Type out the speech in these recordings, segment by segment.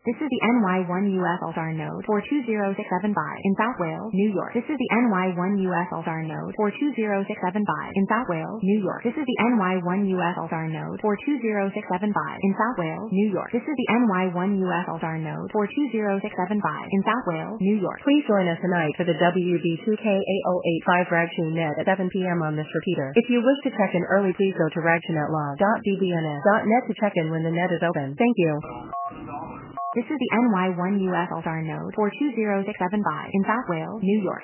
This is the NY1US Altar node 42067 in South Wales, New York. This is the NY1US Altar node 42067 in South Wales, New York. This is the NY1US Altar node 42067 in South Wales, New York. This is the NY1US Altar node 42067 in South Wales, New York. Please join us tonight for the WB2K8085 RagTuneNet at 7 p.m. on this repeater. If you wish to check in early, please go to ragtunetlog.bbns.net to check in when the net is open. Thank you. This is the NY1US Altar node 42067 in South Wales, New York.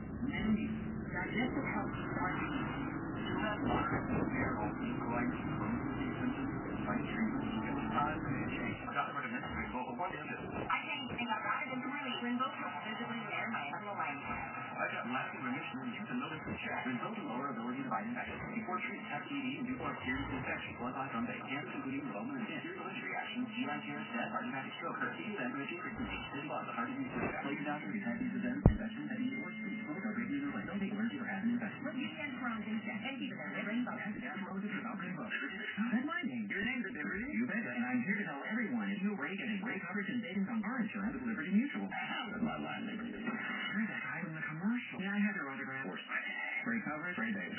I've got lasting remission and use another check. Result in lower ability to fight infection. Before treating hep TB and before serious infection, blood clots from cancer, including development of serious allergic reactions, GI tears, death, heart attack, stroke, or TB hemorrhaging frequency, city blood, the heart disease, tell your doctor if you have these events, infection, TB, or speech, or breaking your leg. Don't take allergy or have an infection. Look, you can Crohn's and check and keep it there. Rainbow. That's my name. Your name's at Liberty. You bet. And I'm here to tell everyone if you're getting great coverage and savings on car insurance with Liberty Mutual. That's my line, Liberty. You're that guy from the commercial. Yeah, I had your autograph. Great coverage, great day.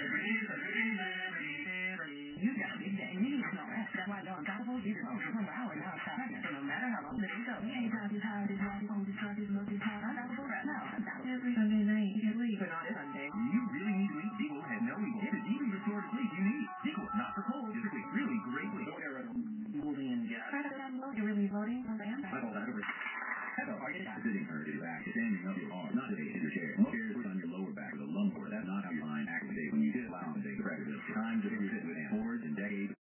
You got a big day. You need to know that. That's why John Gottable did it over 1 hour now. So no matter how long the day goes, anytime you have this,